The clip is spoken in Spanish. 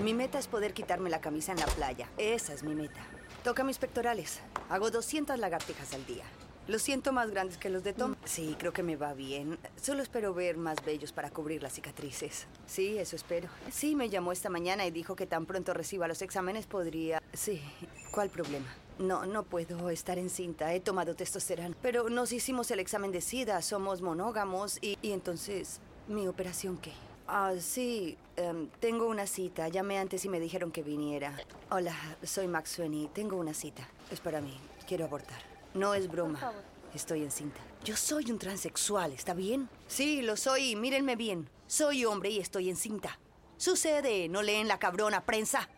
Mi meta es poder quitarme la camisa en la playa. Esa es mi meta. Toca mis pectorales. Hago 200 lagartijas al día. Los siento más grandes que los de Tom. Sí, creo que me va bien. Solo espero ver más vellos para cubrir las cicatrices. Sí, eso espero. Sí, me llamó esta mañana y dijo que tan pronto reciba los exámenes podría... Sí, ¿cuál problema? No puedo estar encinta. He tomado testosterona. Pero nos hicimos el examen de SIDA. Somos monógamos y entonces... ¿Mi operación qué? Sí, tengo una cita. Llamé antes y me dijeron que viniera. Hola, soy Max Sweeney. Tengo una cita. Es para mí. Quiero abortar. No es broma. Estoy encinta. Yo soy un transexual, ¿está bien? Sí, lo soy. Mírenme bien. Soy hombre y estoy encinta. Sucede, ¿no leen la cabrona prensa?